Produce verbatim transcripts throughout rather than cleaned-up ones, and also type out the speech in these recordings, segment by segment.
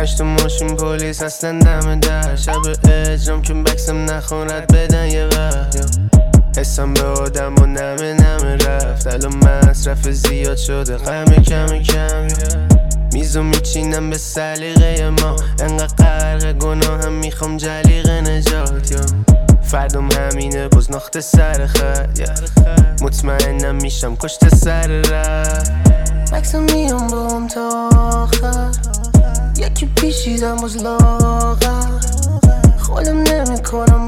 همش تو ماشین پلیس هستن دم در شب اجرام که بکسم نخوند بدن یه وقت حسم به آدم و نمه نمه رفت الان مصرف زیاد شده غم کم کم میزو میچینم به سلیقه ما انقدر غرق گناه هم میخوام جلیقه نجات یا فردم همینه باز ناخته سر خط مطمئنم میشم کشت سر رفت مکسم میام با هم تا آخر یکی پیشیدم باز لاغر خودم نمی کنم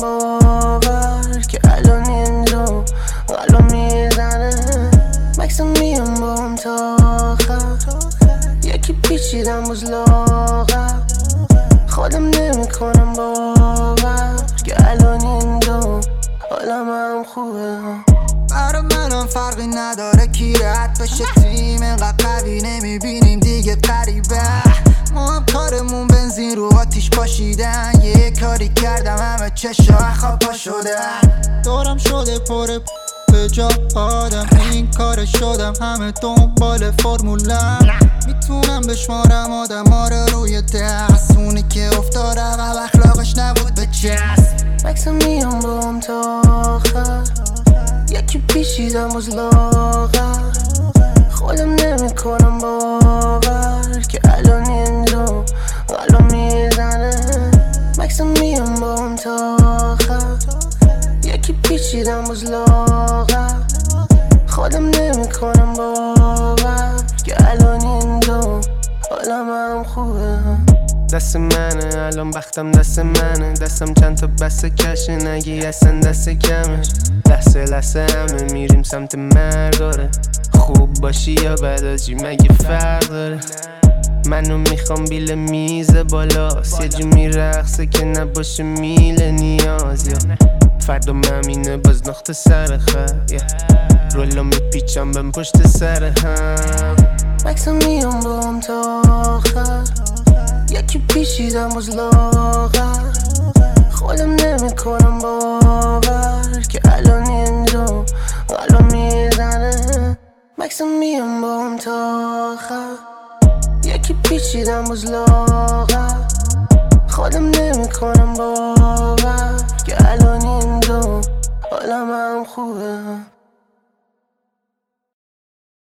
باور که الان اینجا قلبم میزنه مکسم میام با هم تا آخر یکی پیچیدم باز لاغر خودم نمی کنم باور که الان اینجا حالم هم خوبه برا منم فرقی نداره کی رد بشه تیم اینقدر قوی نمیبینیم دیگه قریبه ما هم کارمون بنزین رو آتیش پاشیدن یه کاری کردم همه چشا خواب پا شدن دورم شده پر به جا آدم این کار شدم همه دنبال فرمولم میتونم بشمارم آدم ها رو روی دست اونی که افتادم و اخلاقش نبود به چست مکسم میام با هم تا آخر یکی پیشیدم باز لاغر خودم نمی کنم باور که الان اینجا قلبم میزنه مکسم میام با هم تا آخر یکی پیچیدم باز لاغر خودم نمی کنم باور که الان اینجا حالم هم خوبه دست منه الان بختم دست منه دستم چند تا بسته کشه نگی اصلا دست کمه لحظه لحظه همه میریم سمت مرگاره خوب باشی یا بداجی مگه فرق داره منو میخوام بیل میز بالاست یه جو میرقصه که نباشه میل نیاز یا فردم همینه باز ناخته سر خط رولا میپیچم بهم پشت سر هم مکسم میام با هم تا آخر یکی پیشیدم باز لاغر خودم نمی کنم باور که الان اینجا قلبم میزنه مکسم میام با هم تا آخر یکی پیچیدم باز لاغر خودم نمی کنم باور که الان اینجا حالم هم خوبه